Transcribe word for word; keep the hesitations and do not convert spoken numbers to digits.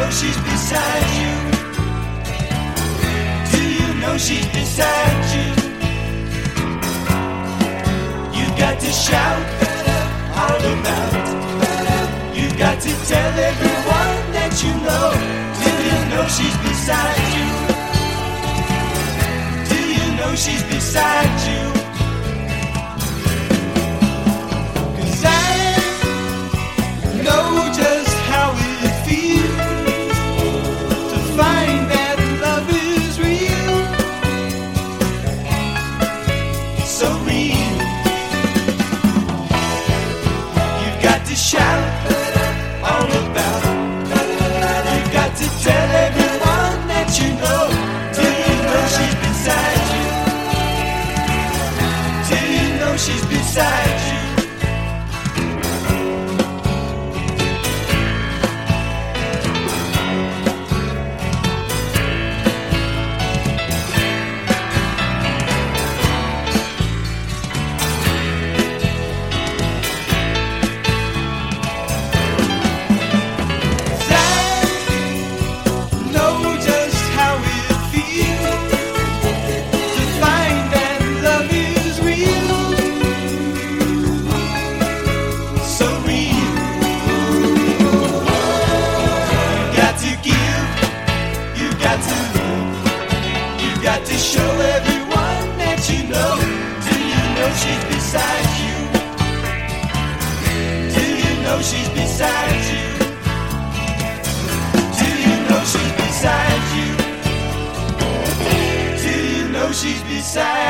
know she's beside you? Do you know she's beside you? You got to shout all about. You got to tell everyone that you know. Do you know she's beside you? Do you know she's beside you? Know just how it feels to find that love is real, so real. You've got to shout all about it. You've got to tell everyone that you know. Do you know she's beside you? Do you know she's beside you? Show everyone that you know. Do you know she's beside you? Do you know she's beside you? Do you know she's beside you? Do you know she's beside you?